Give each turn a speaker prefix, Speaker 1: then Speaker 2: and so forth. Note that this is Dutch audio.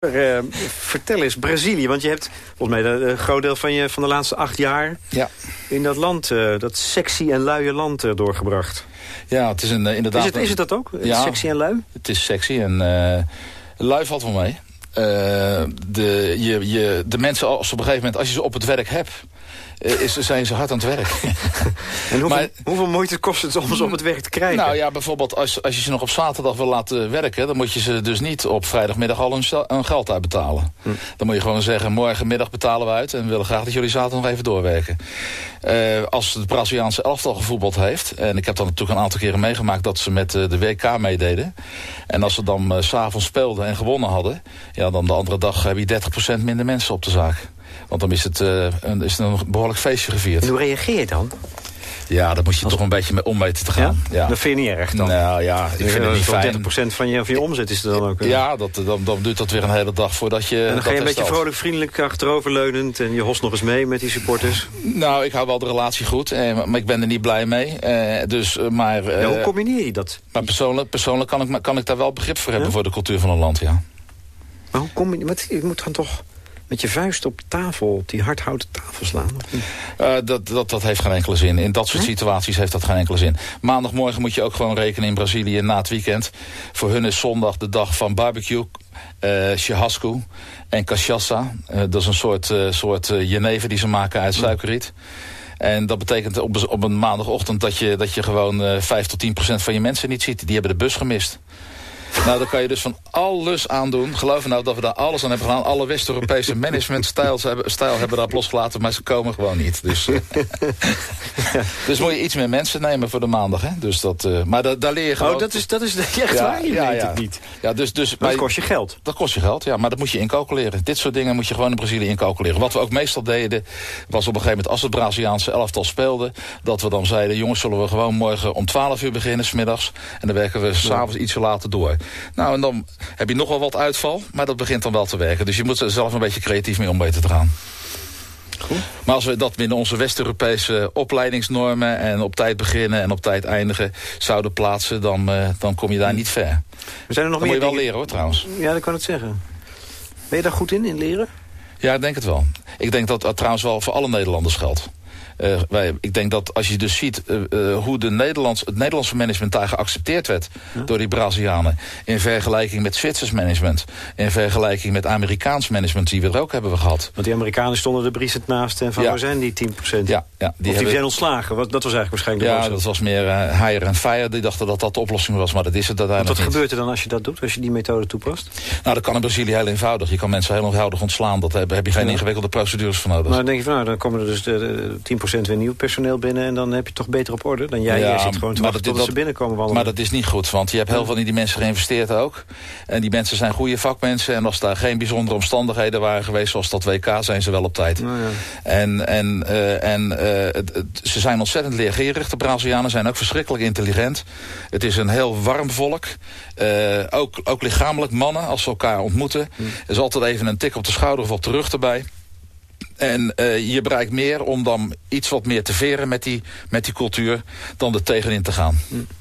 Speaker 1: Vertel eens, Brazilië, want je hebt volgens mij een groot deel van de laatste 8 jaar... in dat land, dat sexy en luie land doorgebracht.
Speaker 2: Ja, het is inderdaad...
Speaker 1: Is het dat ook?
Speaker 2: Ja,
Speaker 1: sexy en lui?
Speaker 2: Het is sexy en lui valt wel mee. De mensen, als op een gegeven moment, als je ze op het werk hebt... zijn ze hard aan het werk.
Speaker 1: En hoeveel moeite kost het om ze op het werk te krijgen?
Speaker 2: Nou ja, bijvoorbeeld als je ze nog op zaterdag wil laten werken... dan moet je ze dus niet op vrijdagmiddag al hun geld uitbetalen. Dan moet je gewoon zeggen, morgenmiddag betalen we uit... en we willen graag dat jullie zaterdag nog even doorwerken. Als het Braziliaanse elftal gevoetbald heeft... en ik heb dan natuurlijk een aantal keren meegemaakt... dat ze met de WK meededen... en als ze dan 's avonds speelden en gewonnen hadden... ja, dan de andere dag heb je 30% minder mensen op de zaak. Want dan is het een behoorlijk feestje gevierd.
Speaker 1: En hoe reageer je dan?
Speaker 2: Ja, daar moet je toch een beetje mee om weten te gaan. Ja?
Speaker 1: Dat vind je niet erg dan?
Speaker 2: Nou ja, ik vind het niet fijn.
Speaker 1: 30% van je omzet is er dan ook.
Speaker 2: Ja, dan duurt dat weer een hele dag voordat je...
Speaker 1: En dan ga je een beetje vrolijk, vriendelijk, achteroverleunend... en je host nog eens mee met die supporters?
Speaker 2: Nou, ik hou wel de relatie goed, maar ik ben er niet blij mee.
Speaker 1: Hoe combineer je dat?
Speaker 2: Maar persoonlijk kan ik daar wel begrip voor hebben... voor de cultuur van een land, ja.
Speaker 1: Maar hoe combineer je? Je moet dan toch... met je vuist op tafel, op die hardhouten tafel slaan?
Speaker 2: Dat heeft geen enkele zin. In dat soort situaties heeft dat geen enkele zin. Maandagmorgen moet je ook gewoon rekenen in Brazilië na het weekend. Voor hun is zondag de dag van barbecue, churrasco en cachaça. Dat is een soort jenever die ze maken uit suikerriet. En dat betekent op een maandagochtend dat je gewoon 5 tot 10% van je mensen niet ziet. Die hebben de bus gemist. Nou, daar kan je dus van alles aan doen. Geloof me nou dat we daar alles aan hebben gedaan. Alle West-Europese managementstijl hebben daarop losgelaten, maar ze komen gewoon niet. Dus, dus moet je iets meer mensen nemen voor de maandag. Hè? Dus maar daar leer je gewoon...
Speaker 1: Oh, dat is echt waar? Je weet het niet.
Speaker 2: Ja, dus
Speaker 1: dat kost je geld.
Speaker 2: Dat kost je geld, ja. Maar dat moet je incalculeren. Dit soort dingen moet je gewoon in Brazilië incalculeren. Wat we ook meestal deden, was op een gegeven moment... als het Braziliaanse elftal speelde, dat we dan zeiden... jongens, zullen we gewoon morgen om 12 uur beginnen, 's middags. En dan werken we 's avonds ietsje later door. Nou, en dan heb je nog wel wat uitval, maar dat begint dan wel te werken. Dus je moet er zelf een beetje creatief mee om weten te gaan. Goed. Maar als we dat binnen onze West-Europese opleidingsnormen... en op tijd beginnen en op tijd eindigen zouden plaatsen... dan kom je daar niet ver.
Speaker 1: Zijn er nog
Speaker 2: dan
Speaker 1: meer
Speaker 2: moet je wel
Speaker 1: dingen...
Speaker 2: leren, hoor, trouwens.
Speaker 1: Ja, dat kan ik zeggen. Ben je daar goed in leren?
Speaker 2: Ja, ik denk het wel. Ik denk dat trouwens wel voor alle Nederlanders geldt. Ik denk dat als je dus ziet hoe het Nederlandse management daar geaccepteerd werd door die Brazilianen, in vergelijking met Zwitsers management, in vergelijking met Amerikaans management die we er ook hebben gehad.
Speaker 1: Want die Amerikanen stonden er briesend naast en van waar zijn die 10%?
Speaker 2: Ja, die
Speaker 1: zijn ontslagen, dat was eigenlijk waarschijnlijk de boodschap.
Speaker 2: Dat was meer hire and fire, die dachten dat dat de oplossing was, maar dat is het uiteindelijk niet.
Speaker 1: Wat gebeurt er dan als je dat doet, als je die methode toepast?
Speaker 2: Nou, dat kan in Brazilië heel eenvoudig. Je kan mensen heel eenvoudig ontslaan, daar heb je geen ingewikkelde procedures voor nodig.
Speaker 1: Maar dan denk je van, dan komen er dus de 10% weer nieuw personeel binnen en dan heb je toch beter op orde dan jij. Jij zit gewoon te wachten tot ze binnenkomen wandelen.
Speaker 2: Maar dat is niet goed, want je hebt heel veel in die mensen geïnvesteerd ook. En die mensen zijn goede vakmensen. En als daar geen bijzondere omstandigheden waren geweest zoals dat WK, zijn ze wel op tijd. Nou ja. Ze zijn ontzettend leergierig. De Brazilianen zijn ook verschrikkelijk intelligent. Het is een heel warm volk. Ook lichamelijk mannen, als ze elkaar ontmoeten. Er is altijd even een tik op de schouder of op de rug erbij. En je bereikt meer om dan iets wat meer te veren met die cultuur dan er tegenin te gaan.